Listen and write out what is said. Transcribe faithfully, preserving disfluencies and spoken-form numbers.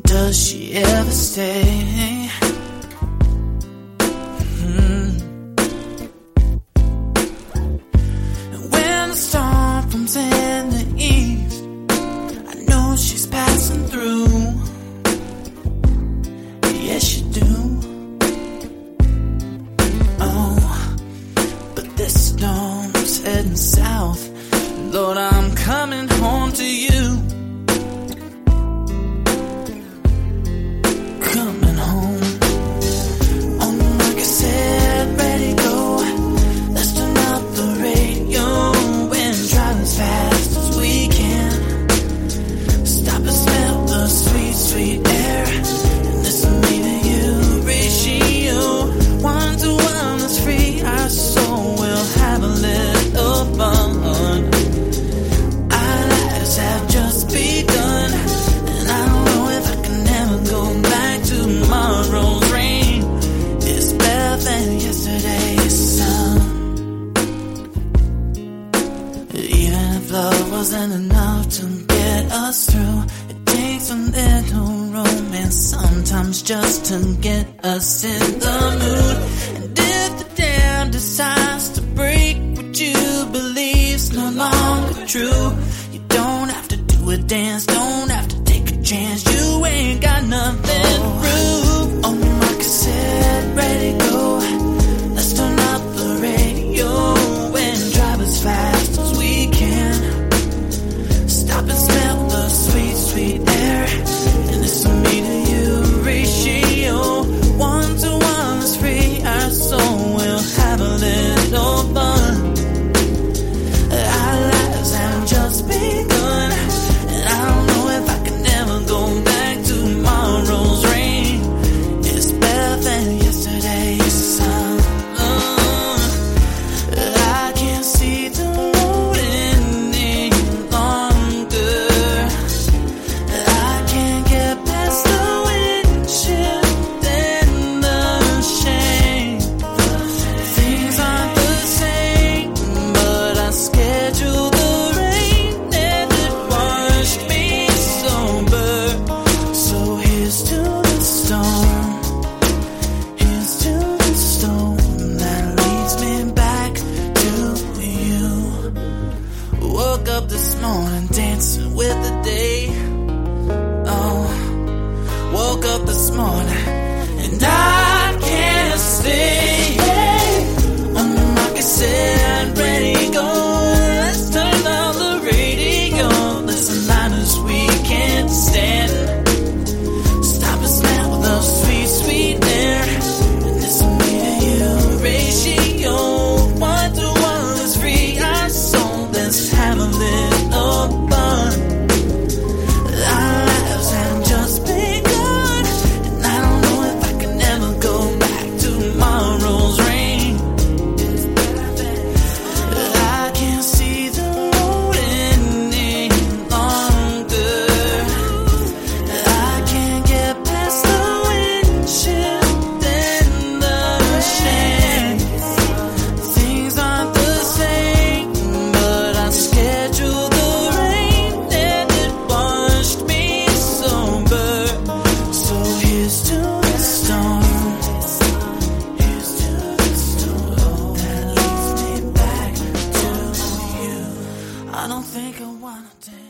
does she ever stay? Hmm. And when the storm comes in the east, I know she's passing through. Yes, you do. Oh, but this storm's heading south. Lord, I'm coming home to you. Coming home. On the like I said, ready to go. Let's turn up the radio and drive as fast as we can. Stop and smell the sweet, sweet air. And listen to me to you, ratio. One to one is free. Our soul will have a little fun. Have just begun, and I don't know if I can ever go back to tomorrow's rain. It's better than yesterday's sun. Even if love wasn't enough to get us through, it takes a little romance sometimes just to get us in the mood. And if the dam decides to break what you believe's no longer true, don't have to do a dance, don't have to take a chance. You ain't got nothing to prove. On the mark, I said, ready to go. Let's turn up the radio and drive as fast as we can. Stop and smell the sweet, sweet air. And listen to me to you, ratio. One to one is free. Our soul will have a little fun. Our lives have just begun, and I don't know if I can ever go back to tomorrow's rain. It's better than yesterday's sun. Uh, I can't see the road any longer. I can't get past the windshield and the shame. Things aren't the same, but I scheduled the rain and it washed me sober. So here's to the storm. Here's to the storm that leads me back to you. Woke up this morning dancing with the day. Oh, woke up this morning and I can't stay. On the market said, ready to go. Let's turn on the radio. Listen loud as we can stand. Stop and smell the sweet, sweet air. And listen to me to you, ratio. One to one is free. Our soul, let's have a little fun. Our lives have just begun, and I don't know if I can ever go back to tomorrow's rain. I can't see the road any longer. I can't get past the windshield and the shade. Things aren't the same, but I scheduled the rain and it washed me sober. So here's to the storm. Here's to the storm that leads me back to you. I don't think I wanna dance.